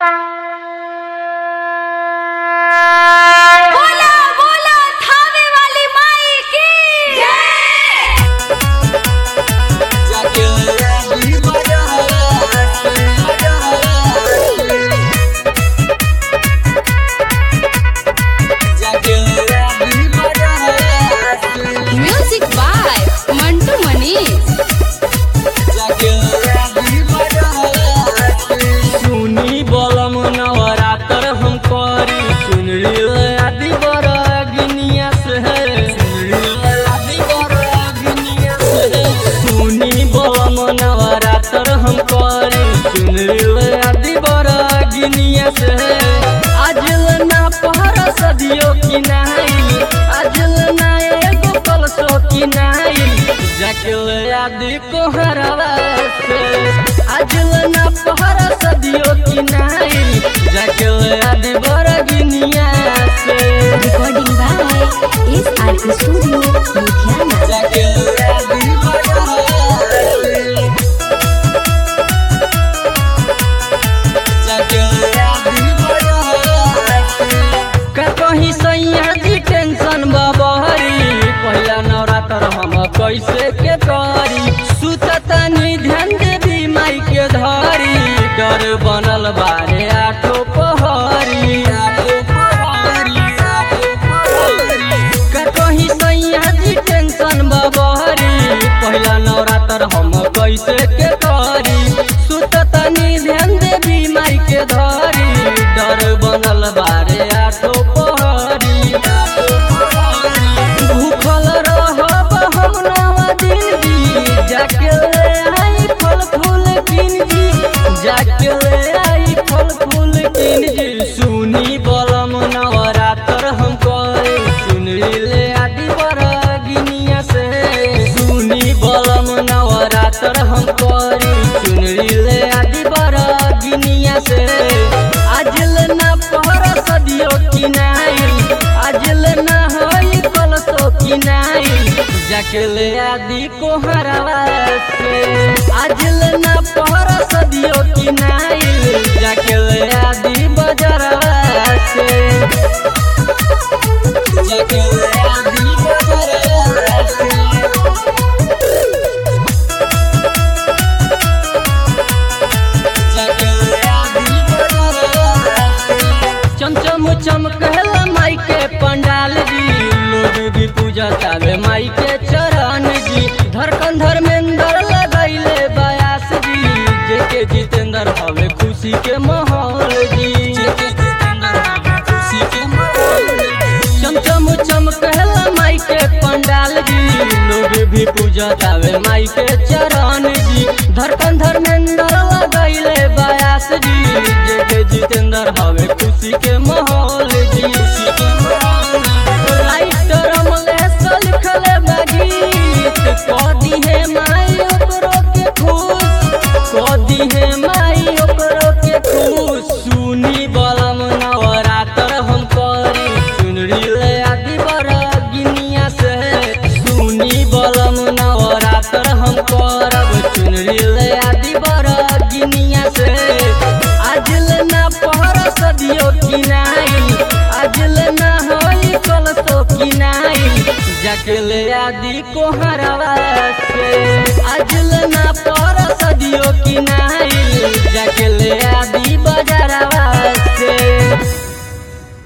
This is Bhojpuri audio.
बोला बोला थावे वाली माई की म्यूजिक बाय मंटू मनीष। सुनी बलम नवरात्र हम करी चुनरी आदि बरगनिया से सुनी बलम नवरात्र हम करी चुनरी आदि बरगनिया से आजल ना पहर सदियो की नहीं आजल ना एगो कलसो की नहीं जाके आदि को हरवा से आजल ना पहर सदियों की नहीं जाके आदि बरगनिया से recording by S R studio Ludhiana. जाके आदि कहीं सैया की टेंशन बबहरी पहला नवरात्र हम कैसे के करी सुततनी ध्यान देवी माई के धरी डर बनल बारे आठो पहरी कहीं सैया की टेंशन बबहरी पहला नवरात्र हम कैसे के करी सुततनी ध्यान देवी माई के धरी डर बनल बारे आठो पहरी भूखल रहब हम नवा दिन जी जाके ले आई फल फूल किन जी जाके ले आई फल फूल किन जी सुनी बलम नवरात्र हम करे चुनरी ले आदि बरगनिया से सुनी बलम नवरात्र हम करे चुनरी ले आदि बरगनिया से आजल ना पहर सदियो की नहीं आजल ना होई कलसो की नहीं जाके ले आदि को हरवा से आजल ना पहर सदियो की नहीं जाके ले आदि बजरवा से जाके ले आदि बजरवा से चमचम चमकला माई के पंडाल जी लोग भी पूजा तावे माई के चरण जी धड़कन धर्मेंद्र लगैले बयास जी जेके जितेंद्र हवे खुशी के माहौल जी चमचम चमकला माई के पंडाल जी लोग भी पूजा तावे माई के चरण जी धड़कन धर्मेंद्र लगैले बयास जी जेके जितेंद्र हवे खुशी के माहौल जी राइटर अमलेश लिखले गीत कदी है माई ओकरो के खुश कदी है माई ओकरो के खुश सुनी बलम नवरात्र हम करी चुनरी ले आदि बरगनिया से सुनी बलम नवरात्र हम करब चुनरी ले आदि बरगनिया से आजल ना पहर सदियो की नहीं आजल ना होई कलसो की नहीं जाके ले आदि को हरवा से आजल ना पहर सदियो की नहीं जाके ले आदि बजरवा